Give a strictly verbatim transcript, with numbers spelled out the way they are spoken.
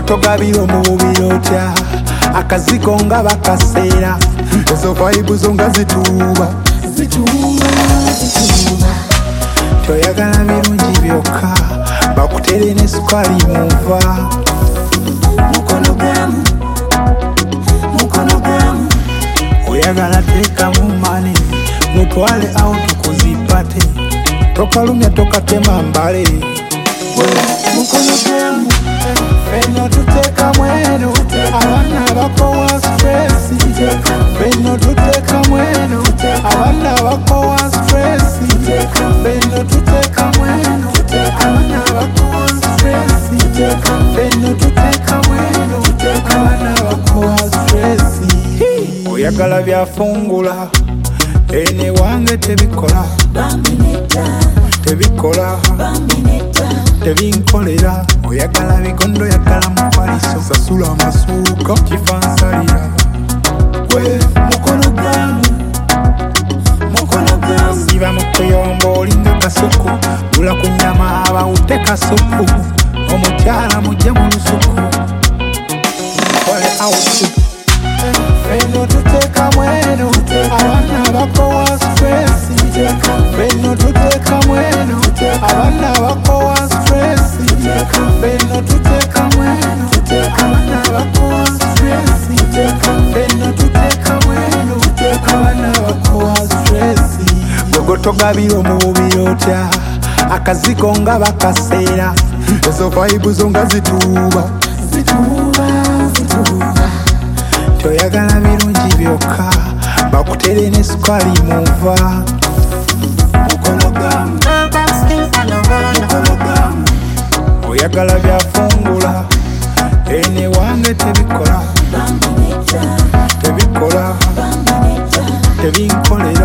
Bogotogabira omubiri otya akazigo nga bakaseera ezo vaibu nga zituuba toyagala birungi byokka bakutere ne sukali muva mukono gwamu mukono gwamu oyagala teekamu mani mutwale awo tukuzipate tokalumya tokatema mbale mukono gwamu Feno tuteka mweno abana bakowa stress Feno tuteka mweno abana bakowa stress Feno tuteka mweno abana bakowa stress Feno tuteka mweno abana bakowa stress oyagala byafungula ene wange tebikola tebikola tebinkolera oyagala bigondo yagala mufaliso sasula amasuuka kifansalira we mukono gwamu mukono gwamu siba mukuyombo olinga kasuku gula ku nyama abawute kasuku omukyala mujje mu lusuku kole awusu Feno tuteka mweno abana bakowa stress Feno tuteka mweno abana bakowa stress Feno tuteka mweno abana bakowa stress Feno tuteka mweno abana bakowa stress Bogotogabira omubiri otya akazigo nga bakaseera ezo vaibu nga zituuba zituuba zituuba toyagala birungi byokka bakutere ne sukali muva mukono gwamu mukono gwamu oyagala byafungula ene wange tebikola tebikola tebinkolera